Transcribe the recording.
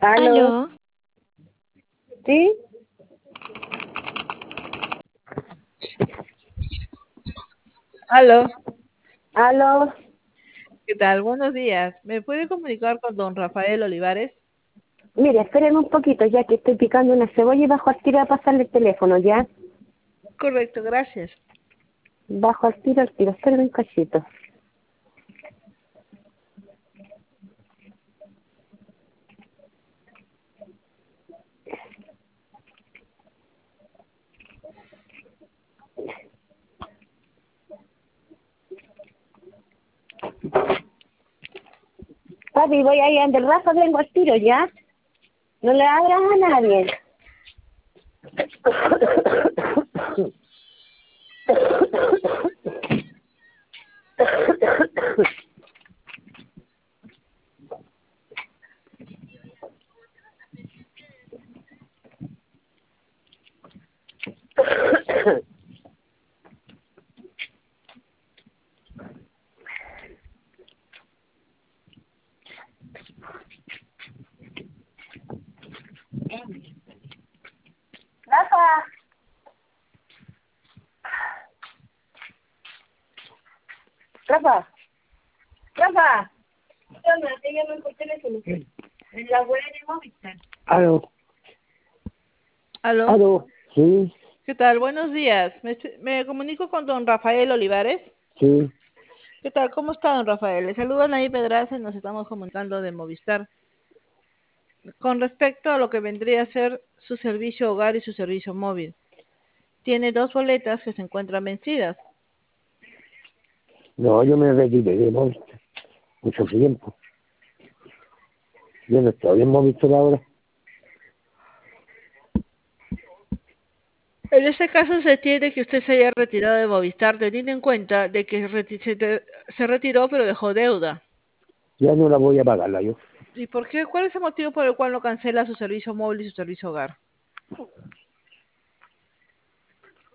Aló, Aló, ¿sí? Aló, Aló, ¿qué tal? Buenos días. ¿Me puede comunicar con don Rafael Olivares? mire, espérenme un poquito, ya que estoy picando una cebolla y bajo al tiro a pasarle el teléfono, ¿ya? Correcto, gracias. Bajo al tiro, espérenme un cachito. Papi, voy ahí ande el Rafa, vengo al tiro, ¿ya? No le abras a nadie. Rafa, Rafa, Rafa. ¿Qué onda? Te llaman por teléfono. La abuela de Movistar. Aló, Aló, aló, sí, ¿qué tal? Buenos días. Me comunico con don Rafael Olivares. sí. ¿Qué tal? ¿Cómo está don Rafael? Le saluda Naí Pedraza y nos estamos comunicando de Movistar. Con respecto a lo que vendría a ser su servicio hogar y su servicio móvil. Tiene dos boletas que se encuentran vencidas. No, yo me retiré de Movistar mucho tiempo. Yo no estoy en Movistar ahora. En este caso se entiende que usted se haya retirado de Movistar teniendo en cuenta de que se retiró pero dejó deuda. Ya no la voy a pagarla yo. ¿Y por qué? ¿Cuál es el motivo por el cual no cancela su servicio móvil y su servicio hogar?